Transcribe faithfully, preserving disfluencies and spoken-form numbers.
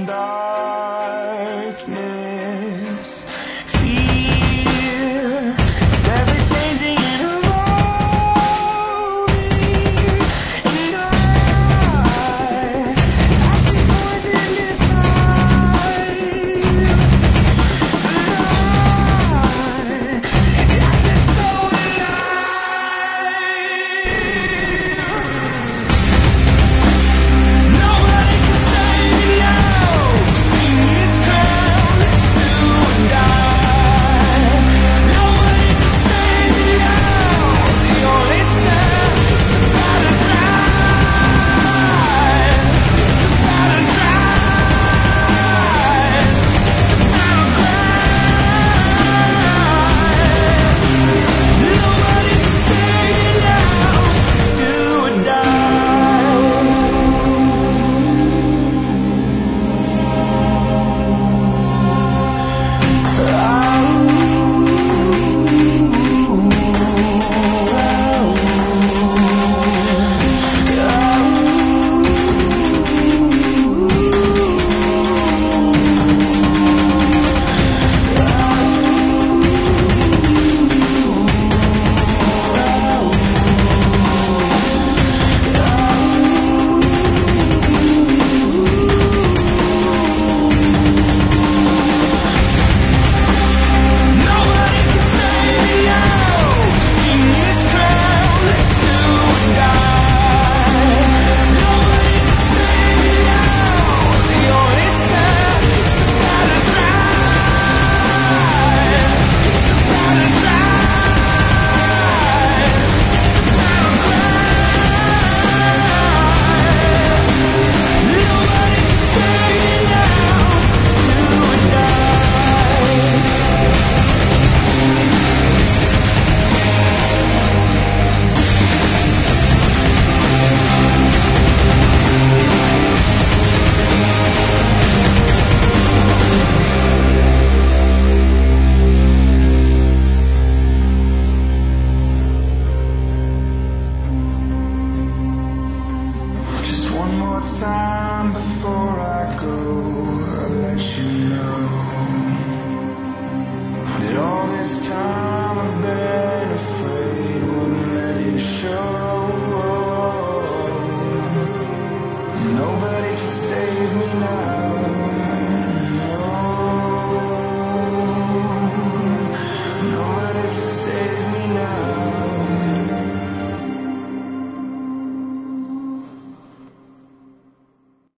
darkness. Fear is ever changing and evolving, and I, I see poison inside, but I, I feel so alive. Nobody can save me now. In this crowd, let's do or die. Nobody can save me now. The only sound is the battle cry. It's the battle cry. It's the battle cry. Nobody can save me now. Let's do or Nobody can save me now. In this crowd, let's do or die. Nobody can save me now. The only sound is the battle cry. It's the battle cry. It's the battle cry. Nobody can save me now. Let's do or die. Just one more time before I go, I'll let you know that all this time I've been afraid wouldn't let it show. Nobody can save me now. No, nobody can save me now.